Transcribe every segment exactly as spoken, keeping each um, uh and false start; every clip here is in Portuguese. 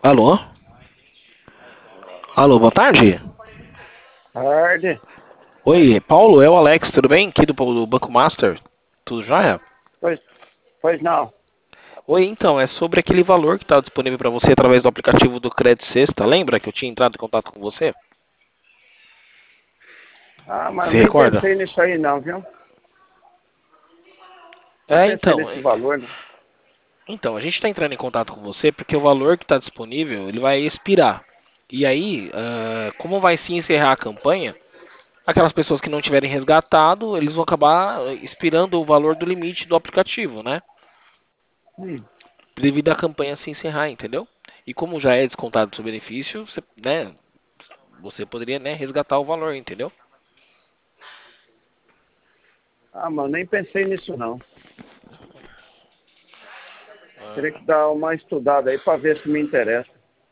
Alô? Alô, boa tarde. Tarde. Oi, Paulo, é o Alex, tudo bem? Aqui do, do Banco Master. Tudo jóia? Pois, pois não. Oi, então, é sobre aquele valor que está disponível para você através do aplicativo do Credit Sexta. Lembra que eu tinha entrado em contato com você? Ah, mas Se nem recorda? pensei nisso aí não, viu? Nem É, pensei então, nesse é- valor, não. então, a gente está entrando em contato com você porque o valor que está disponível, ele vai expirar. E aí, ah, como vai se encerrar a campanha, aquelas pessoas que não tiverem resgatado, eles vão acabar eh, expirando o valor do limite do aplicativo, né? Hum. Devido à campanha se encerrar, entendeu? E como já é descontado do seu benefício, você, né, você poderia, né, resgatar o valor, entendeu? Ah, mas nem pensei nisso não. Teria Ah, que dar uma estudada aí para ver se me interessa.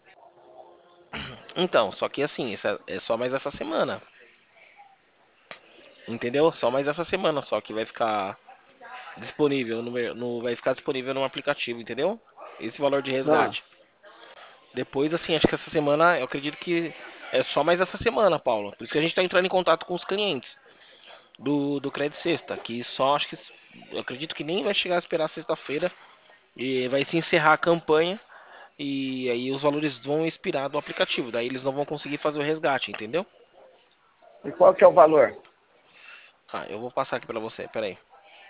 então, só que assim, essa- é só mais essa semana, entendeu? Só mais essa semana, só que vai ficar disponível no, mer- no- vai ficar disponível no aplicativo, entendeu? Esse valor de Ah, resgate. Depois, assim, acho que essa semana, eu acredito que é só mais essa semana, Paulo. Por isso que a gente está entrando em contato com os clientes do, do Credit Sexta, que só acho que eu acredito que nem vai chegar a esperar sexta-feira. E vai se encerrar a campanha e aí os valores vão expirar do aplicativo. Daí eles não vão conseguir fazer o resgate, entendeu? e qual que é o valor? Ah, eu vou passar aqui pra você, pera aí.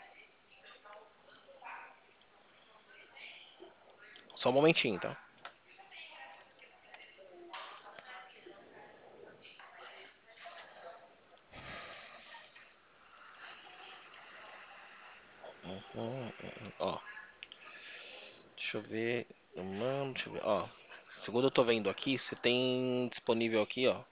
Só um momentinho, tá? Uhum, uhum, ó, deixa eu ver. Mano, deixa eu ver. Ó, segundo eu tô vendo aqui, você tem disponível aqui, ó.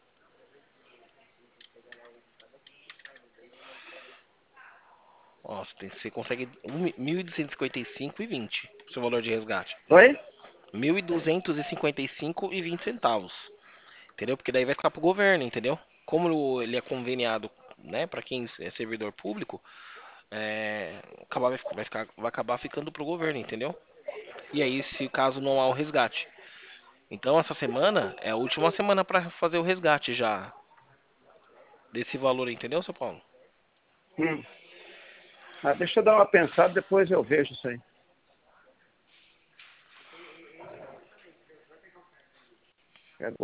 Ó, você, tem- você consegue um mil duzentos e cinquenta e cinco e vinte seu valor de resgate. Oi? Mil duzentos e cinquenta e cinco e vinte centavos. Entendeu? Porque daí vai ficar pro governo, entendeu? Como ele é conveniado, né, para quem é servidor público, é, acabar, vai, ficar, vai ficar- vai acabar ficando pro governo, entendeu? E aí, se caso não há o resgate. Então, essa semana é a última semana para fazer o resgate já desse valor, entendeu, seu Paulo? Hum. Ah, deixa eu dar uma pensada, depois eu vejo isso aí.